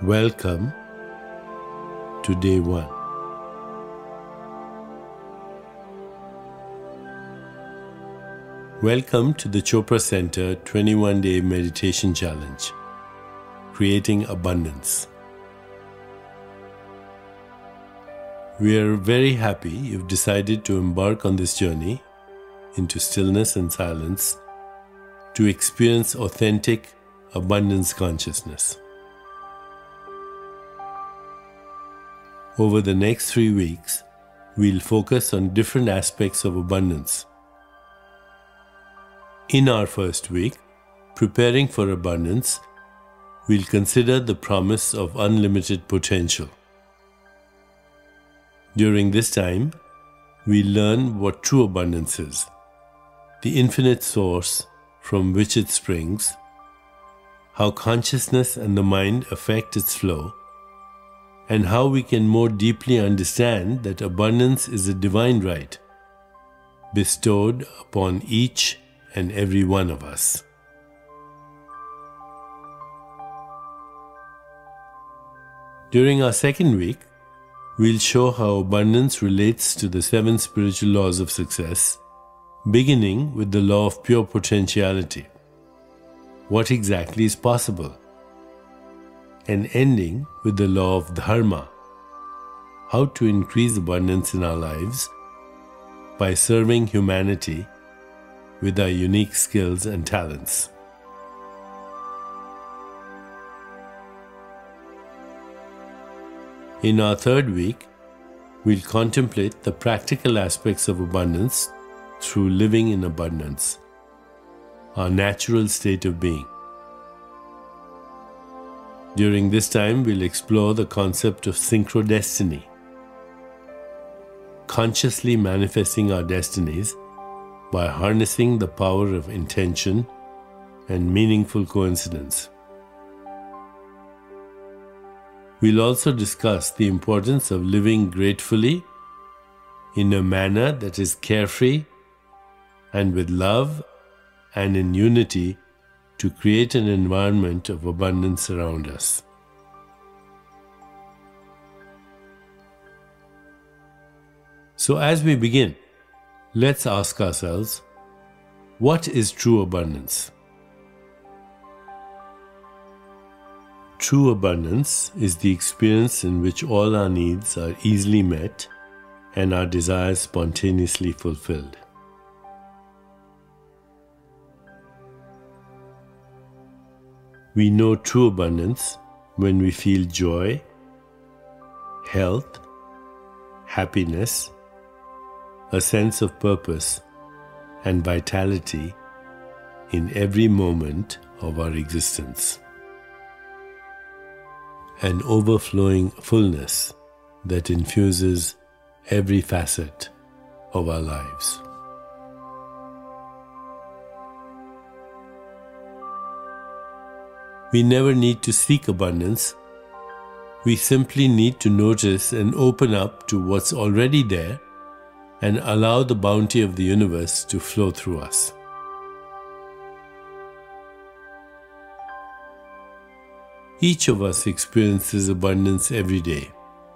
Welcome to day 1. Welcome to the Chopra Center 21-day meditation challenge, Creating Abundance. We are very happy you've decided to embark on this journey into stillness and silence to experience authentic abundance consciousness. Over the next 3 weeks, we'll focus on different aspects of abundance. In our first week, Preparing for Abundance, we'll consider the promise of unlimited potential. During this time, we'll learn what true abundance is, the infinite source from which it springs, how consciousness and the mind affect its flow, and how we can more deeply understand that abundance is a divine right bestowed upon each and every one of us. During our second week, we'll show how abundance relates to the 7 spiritual laws of success, beginning with the law of pure potentiality. What exactly is possible? And ending with the law of dharma, how to increase abundance in our lives by serving humanity with our unique skills and talents. In our third week, we'll contemplate the practical aspects of abundance through living in abundance, our natural state of being. During this time, we'll explore the concept of synchrodestiny, consciously manifesting our destinies by harnessing the power of intention and meaningful coincidence. We'll also discuss the importance of living gratefully in a manner that is carefree and with love and in unity to create an environment of abundance around us. So as we begin, let's ask ourselves, what is true abundance? True abundance is the experience in which all our needs are easily met and our desires spontaneously fulfilled. We know true abundance when we feel joy, health, happiness, a sense of purpose and vitality in every moment of our existence. An overflowing fullness that infuses every facet of our lives. We never need to seek abundance. We simply need to notice and open up to what's already there and allow the bounty of the universe to flow through us. Each of us experiences abundance every day.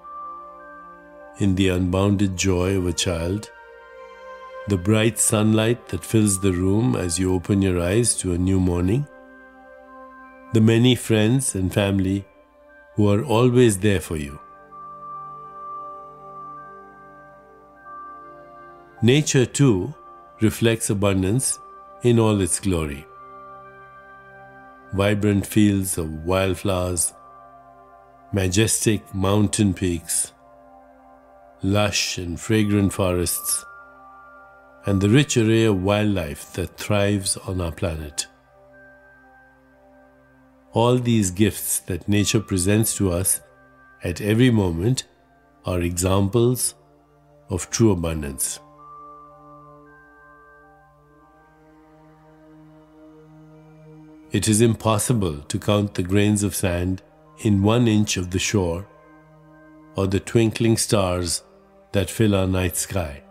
In the unbounded joy of a child, the bright sunlight that fills the room as you open your eyes to a new morning, the many friends and family who are always there for you. Nature too reflects abundance in all its glory. Vibrant fields of wildflowers, majestic mountain peaks, lush and fragrant forests, and the rich array of wildlife that thrives on our planet. All these gifts that nature presents to us at every moment are examples of true abundance. It is impossible to count the grains of sand in 1 inch of the shore or the twinkling stars that fill our night sky.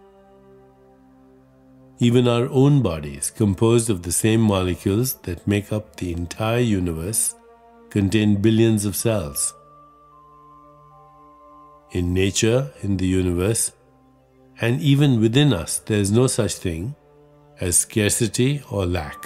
Even our own bodies, composed of the same molecules that make up the entire universe, contain billions of cells. In nature, in the universe, and even within us, there is no such thing as scarcity or lack.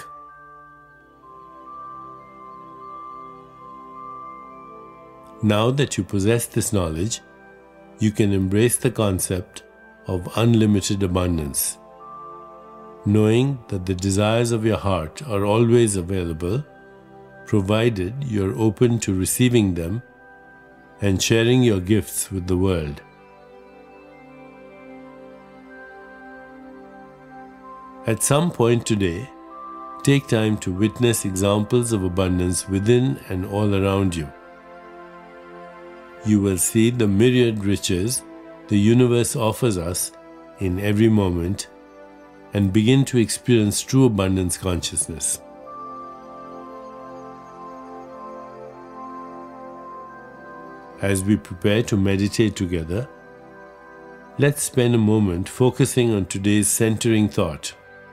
Now that you possess this knowledge, you can embrace the concept of unlimited abundance, knowing that the desires of your heart are always available, provided you're open to receiving them and sharing your gifts with the world. At some point today, take time to witness examples of abundance within and all around you. You will see the myriad riches the universe offers us in every moment and begin to experience true abundance consciousness. As we prepare to meditate together, let's spend a moment focusing on today's centering thought.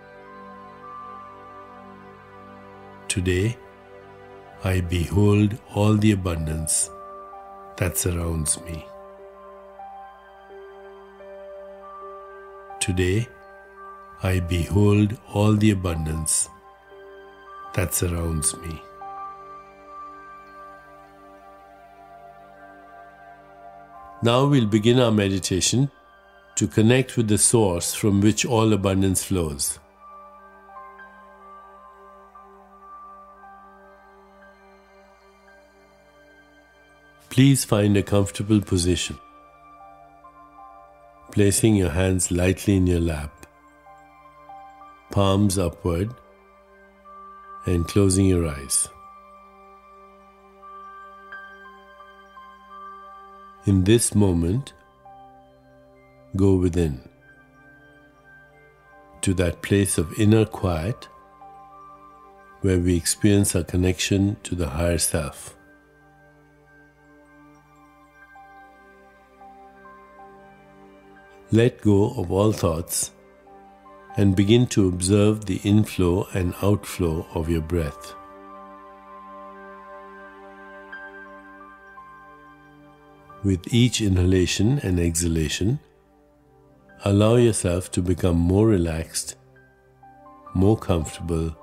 Today, I behold all the abundance that surrounds me. Today, I behold all the abundance that surrounds me. Now we'll begin our meditation to connect with the source from which all abundance flows. Please find a comfortable position, placing your hands lightly in your lap, palms upward, and closing your eyes. In this moment, go within, to that place of inner quiet where we experience our connection to the higher self. Let go of all thoughts and begin to observe the inflow and outflow of your breath. With each inhalation and exhalation, allow yourself to become more relaxed, more comfortable,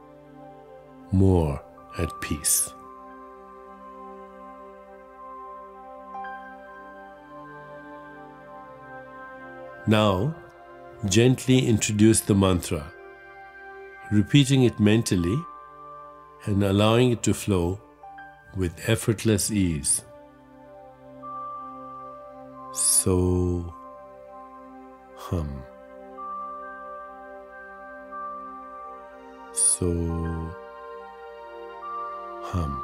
more at peace. Now, gently introduce the mantra, repeating it mentally and allowing it to flow with effortless ease. So, hum. So, hum.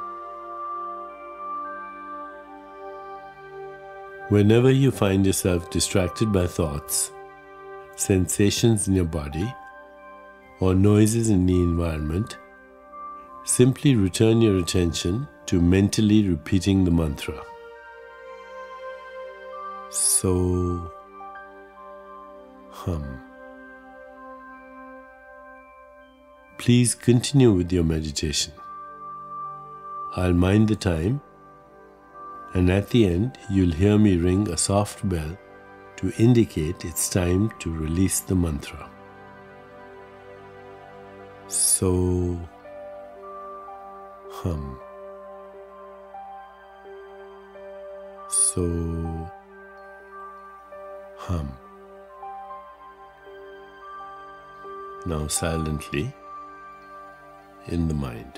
Whenever you find yourself distracted by thoughts, sensations in your body, or noises in the environment, simply return your attention to mentally repeating the mantra. So, hum. Please continue with your meditation. I'll mind the time, and at the end, you'll hear me ring a soft bell to indicate it's time to release the mantra. So, hum. So, hum. Now silently in the mind.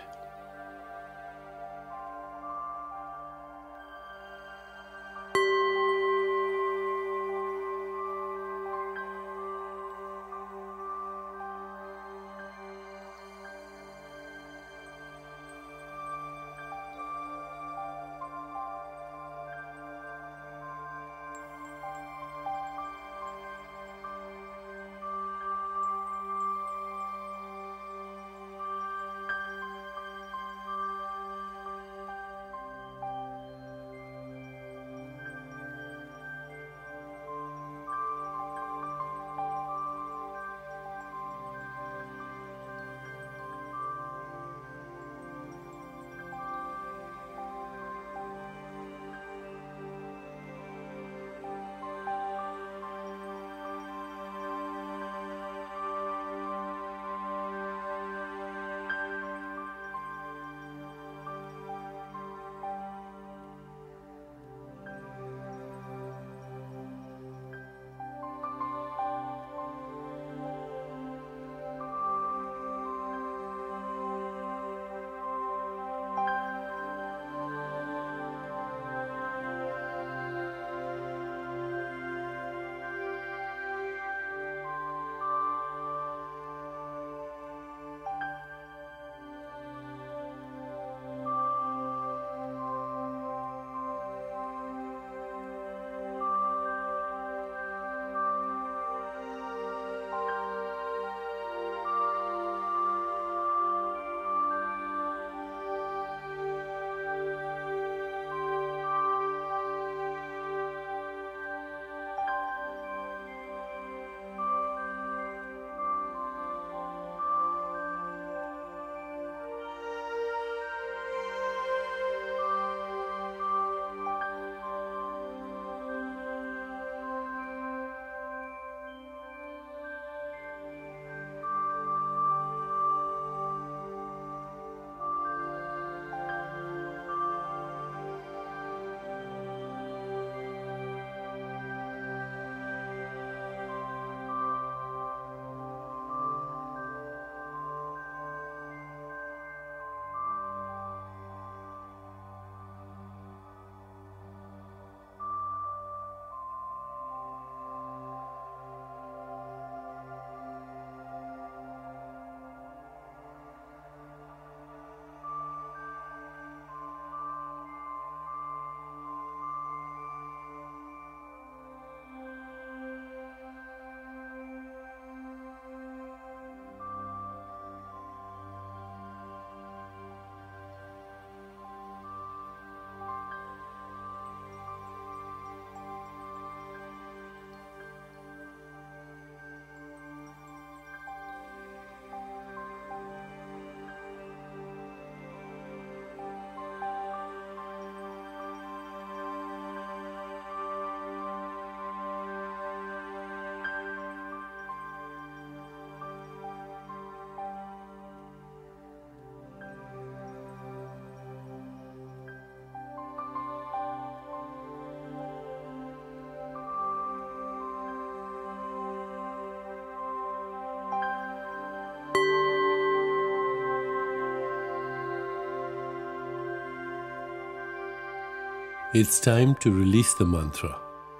It's time to release the mantra.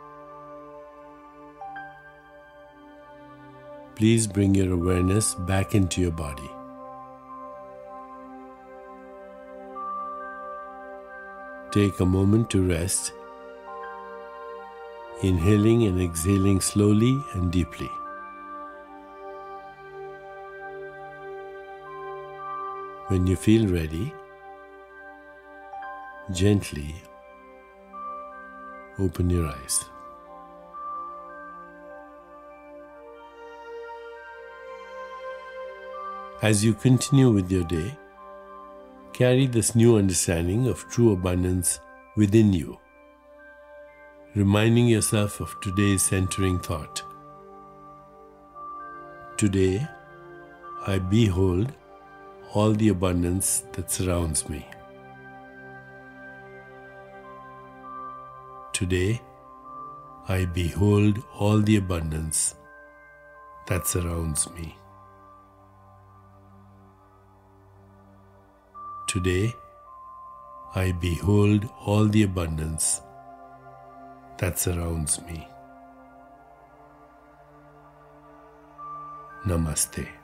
Please bring your awareness back into your body. Take a moment to rest, inhaling and exhaling slowly and deeply. When you feel ready, gently open your eyes. As you continue with your day, carry this new understanding of true abundance within you, reminding yourself of today's centering thought. Today, I behold all the abundance that surrounds me. Today, I behold all the abundance that surrounds me. Today, I behold all the abundance that surrounds me. Namaste.